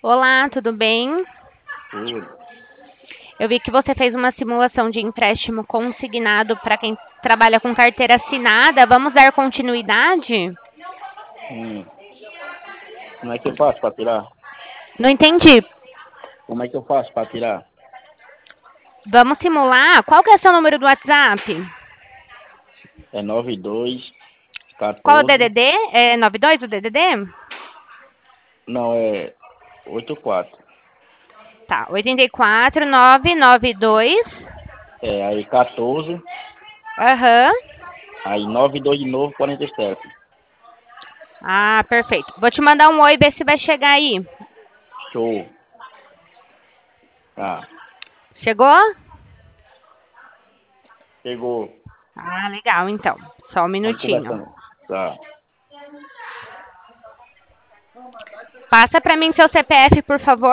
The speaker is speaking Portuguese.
Olá, tudo bem? Tudo. Eu vi que você fez uma simulação de empréstimo consignado para quem trabalha com carteira assinada. Vamos dar continuidade? Hum. Como é que eu faço para tirar? Não entendi. Como é que eu faço para tirar? Vamos simular? Qual que é o seu número do WhatsApp? É 92 Qual é o 14. DDD? É 92 o DDD? Não, é 84. Tá, 84992. Aí 14. Aham. Aí 92 de novo, 47. Ah, perfeito. Vou te mandar um oi, ver se vai chegar aí. Show. Tá. Chegou? Chegou. Ah, legal, então. Só um Vamos minutinho. conversando. Tá. Passa para mim seu CPF, por favor.